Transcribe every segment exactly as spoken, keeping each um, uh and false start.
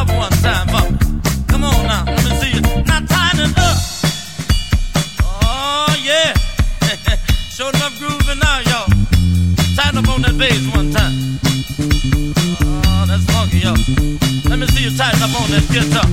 up one time for me. Come on now, let me see you. Now tighten it up. Oh yeah. Show enough grooving now, y'all. Tighten up on that bass one time. Oh, that's funky, y'all. Let me see you tighten up on that guitar.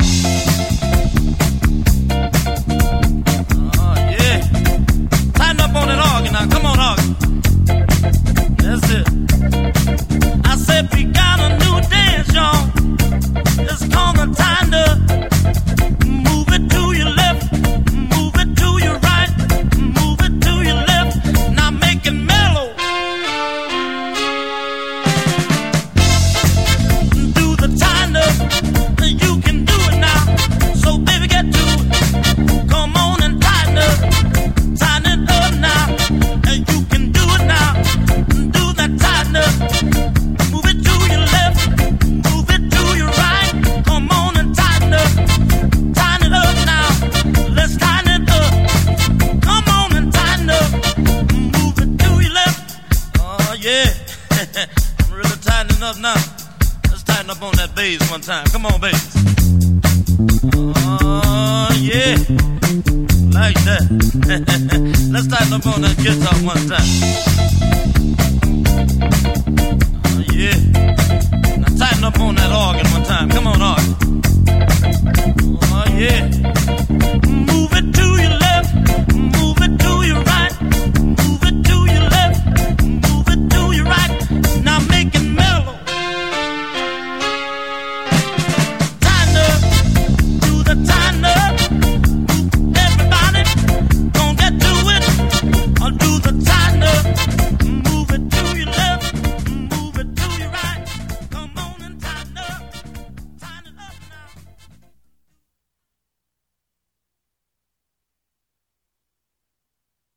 Oh yeah. Tighten up on that organ now. Come on, organ. That's it. I said we got a new dance, y'all. It's called the Tinder. Move it to your left, move it to your right, move it to your left. Now make it mellow. Do the Tinder, you can do it now. So baby, get to it. Come on and tighten up, tighten it up now. And you can do it now. Do that Tinder. Move it to your left, move it to your right. Come on and tighten up, tighten it up now. Let's tighten it up. Come on and tighten up, move it to your left. Oh yeah, I'm really tightening up now. Let's tighten up on that bass one time. Come on, bass. Oh yeah, like that. Let's tighten up on that guitar one time. Oh yeah. Now tighten up on that organ